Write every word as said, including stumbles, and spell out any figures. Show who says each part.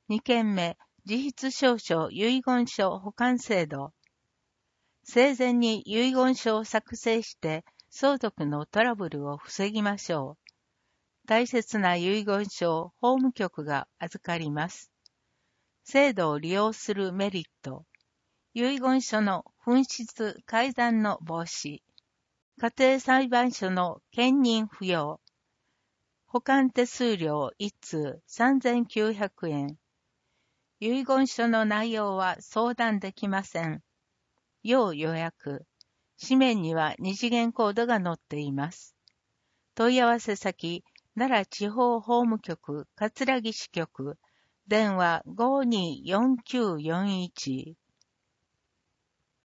Speaker 1: に件目、自筆証書遺言書保管制度。生前に遺言書を作成して相続のトラブルを防ぎましょう。大切な遺言書を法務局が預かります。制度を利用するメリット。遺言書の紛失改ざんの防止。家庭裁判所の兼任不要。保管手数料いち通さんぜんきゅうひゃくえん。遺言書の内容は相談できません。要予約。紙面には二次元コードが載っています。問い合わせ先、奈良地方法務局桂木支局、電話 ごーにーよんきゅうよんいち